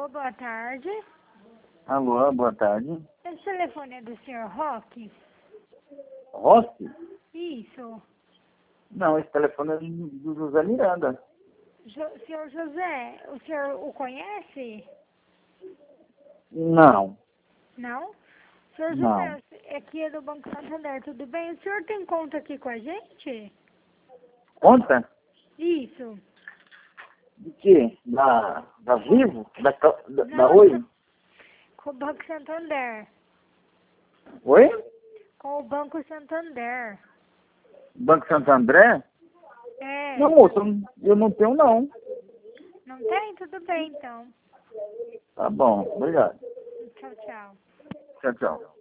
Alô, boa tarde. Alô, boa tarde. Esse telefone é do senhor Roque? Rossi? Isso. Não, esse telefone é do José Miranda. Senhor José, o senhor o conhece? Não, Não? Senhor não. José, aqui é do Banco Santander, tudo bem? O senhor tem conta aqui com a gente? Conta? Isso. De quê? Da Vivo? Da Não, Oi? com o Banco Santander. Oi? Com o Banco Santander. Banco Santo André? É. Não, moço, eu não tenho não. Não tem? Tudo bem, então. Tá bom, obrigado. Tchau, tchau. Tchau, tchau.